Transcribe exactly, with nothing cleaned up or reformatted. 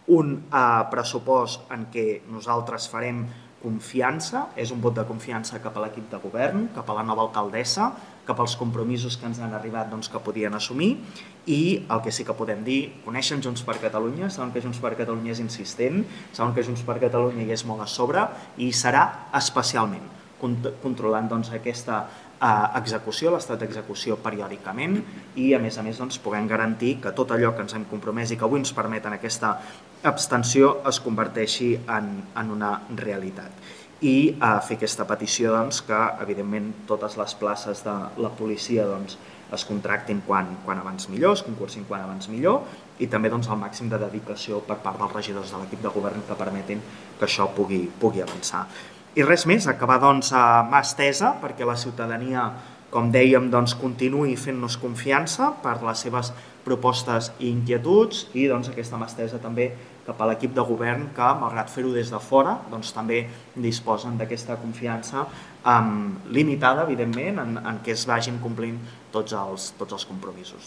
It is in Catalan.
un eh, pressupost en què nosaltres farem confiança, és un vot de confiança cap a l'equip de govern, cap a la nova alcaldessa, cap als compromisos que ens han arribat doncs, que podien assumir, i el que sí que podem dir, coneixen Junts per Catalunya, saben que Junts per Catalunya és insistent, saben que Junts per Catalunya hi és molt a sobre i serà especialment controlant doncs, aquesta eh, execució, l'estat d'execució periòdicament i a més a més doncs, puguem garantir que tot allò que ens hem compromès i que avui ens permet en aquesta abstenció es converteixi en, en una realitat. I eh, fer aquesta petició doncs, que evidentment totes les places de la policia doncs, es contractin quan, quan abans millor, es concursin quan abans millor i també doncs, el màxim de dedicació per part dels regidors de l'equip de govern que permetin que això pugui, pugui avançar. I res més, acabar doncs, a mà estesa perquè la ciutadania, com dèiem, doncs, continuï fent-nos confiança per les seves propostes i inquietuds i doncs, aquesta mà estesa també cap a l'equip de govern que, malgrat fer-ho des de fora, doncs, també disposen d'aquesta confiança um, limitada, evidentment, en, en què es vagin complint tots els, tots els compromisos.